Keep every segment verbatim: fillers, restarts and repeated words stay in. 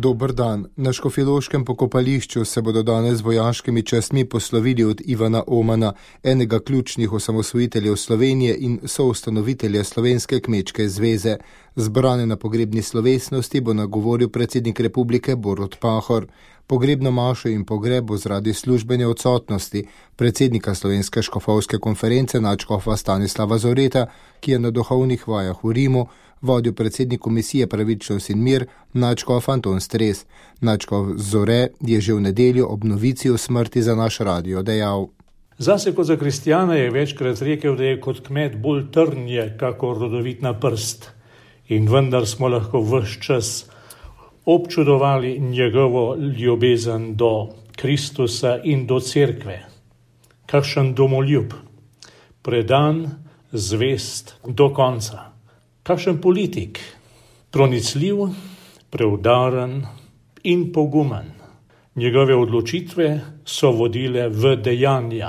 Dober dan. Na škofjeloškem pokopališču se bodo danes z vojaškimi častmi poslovili od Ivana Omana, enega ključnih osamosvojiteljev Slovenije in soustanovitelja Slovenske kmečke zveze. Zbrane na pogrebni slovesnosti bo nagovoril predsednik republike Borut Pahor. Pogrebno mašo in pogreb bo zaradi službene odsotnosti predsednika Slovenske škofovske konference nadškofa Stanislava Zoreta, ki je na duhovnih vajah v Rimu, vodil predsednik komisije Pravičnost in mir, nadškof Anton Stres. Nadškof Zore je že v nedeljo ob novici o smrti za naš radio dejal: Zase kot za kristjana je večkrat rekel, da je kot kmet bolj trnje, kakor rodovitna prst. In vendar smo lahko ves čas občudovali njegovo ljubezen do Kristusa in do cerkve. Kakšen domoljub, predan, zvest do konca. Kakšen politik, pronicljiv, preudaren in pogumen. Njegove odločitve so vodile v dejanja.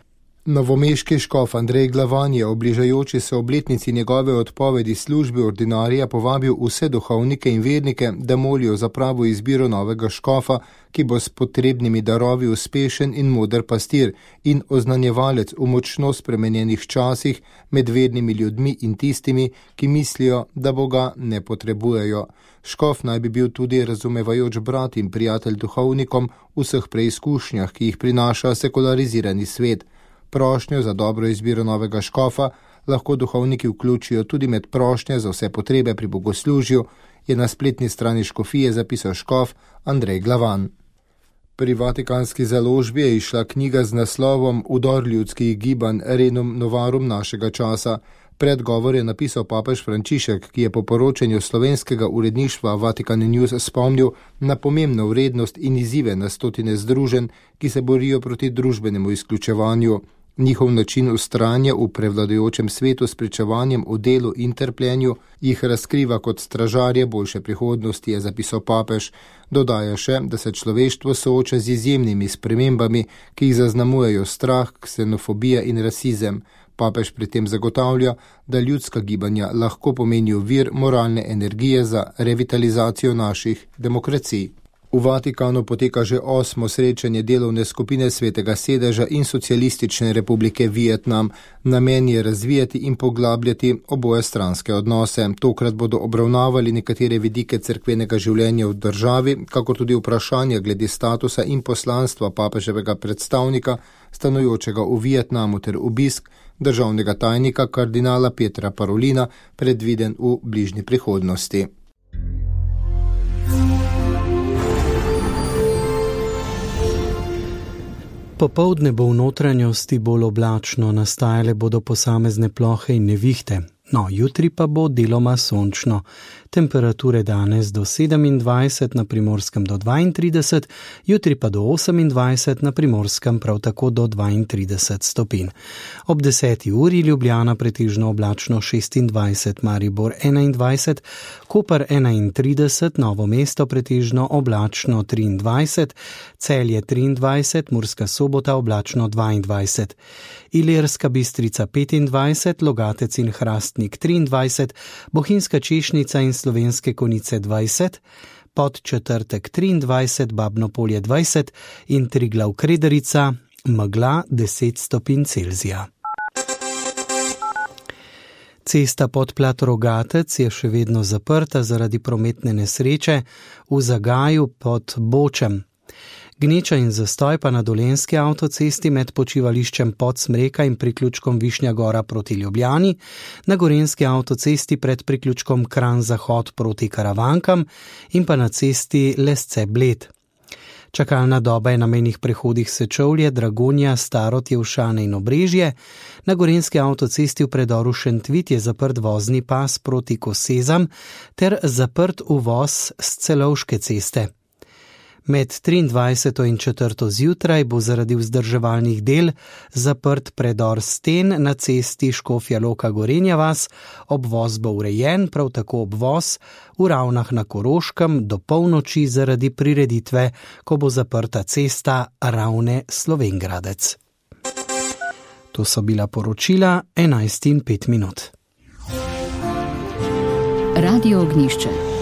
Novomeški škof Andrej Glavan je ob bližajoči se obletnici njegove odpovedi službi ordinarija povabil vse duhovnike in vernike, da molijo za pravo izbiro novega škofa, ki bo s potrebnimi darovi uspešen in moder pastir in oznanjevalec v močno spremenjenih časih med vernimi ljudmi in tistimi, ki mislijo, da Boga ne potrebujejo. Škof naj bi bil tudi razumevajoč brat in prijatelj duhovnikom v vseh preizkušnjah, ki jih prinaša sekularizirani svet. Prošnjo za dobro izbiro novega škofa lahko duhovniki vključijo tudi med prošnje za vse potrebe pri bogoslužju, je na spletni strani škofije zapisal škof Andrej Glavan. Pri Vatikanski založbi je izšla knjiga z naslovom Udor ljudskih gibanj Renum Novarum našega časa. Predgovor je napisal papež Frančišek, ki je po poročanju slovenskega uredništva Vatikan News spomnil na pomembno vrednost in izzive na stotine združenj, ki se borijo proti družbenemu izključevanju. Njihov način vztrajanja v prevladujočem svetu s pričevanjem o delu in trpljenju jih razkriva kot stražarje boljše prihodnosti, je zapisal papež. Dodaja še, da se človeštvo sooča z izjemnimi spremembami, ki jih zaznamujejo strah, ksenofobija in rasizem. Papež pri tem zagotavlja, da ljudska gibanja lahko pomenijo vir moralne energije za revitalizacijo naših demokracij. V Vatikanu poteka že osmo srečanje delovne skupine Svetega sedeža in Socialistične republike Vietnam. Namen je razvijati in poglabljati obojestranske odnose. Tokrat bodo obravnavali nekatere vidike cerkvenega življenja v državi, kakor tudi vprašanja glede statusa in poslanstva papeževega predstavnika, stanujočega v Vietnamu, ter obisk državnega tajnika kardinala Petra Parolina, predviden v bližnji prihodnosti. Popoldne bo v notranjosti bolj oblačno, nastajale bodo posamezne plohe in nevihte. No, jutri pa bo deloma sončno. Temperature danes do sedemindvajset, na Primorskem do dvaintrideset, jutri pa do osemindvajset, na Primorskem prav tako do dvaintrideset stopinj. Ob deseti uri Ljubljana pretežno oblačno šestindvajset, Maribor enaindvajset, Koper enaintrideset, Novo mesto pretežno oblačno triindvajset, Celje triindvajset, Murska Sobota oblačno dvaindvajset, Ilirska Bistrica petindvajset, Logatec in Hrastnik triindvajset, Bohinjska Češnica in Slovenske Konjice dvajset, Podčetrtek triindvajset, Babno Polje dvajset in Triglav Krederica, megla deset stopinj Celzija. Cesta Podplat Rogatec je še vedno zaprta zaradi prometne nesreče v Zagaju pod Bočem. Gneča in zastoj pa na Dolenjski avtocesti med počivališčem Podsmreka in priključkom Višnja Gora proti Ljubljani, na Gorenjski avtocesti pred priključkom Kranj Zahod proti Karavankam in pa na cesti Lesce Bled. Čakalna doba je na mejnih prehodih Sečovlje, Dragonja, Starod, Jevšane in Obrežje. Na Gorenjski avtocesti v predoru Šentvit je zaprt vozni pas proti Kosezam ter zaprt uvoz s Celovške ceste. Med triindvajseto in četrto zjutraj bo zaradi vzdrževalnih del zaprt predor Sten na cesti Škofja Loka Gorenja vas, obvoz bo urejen, prav tako obvoz v Ravnah na Koroškem do polnoči zaradi prireditve, ko bo zaprta cesta Ravne Slovengradec. To so bila poročila enajst in pet minut. Radio Ognjišče.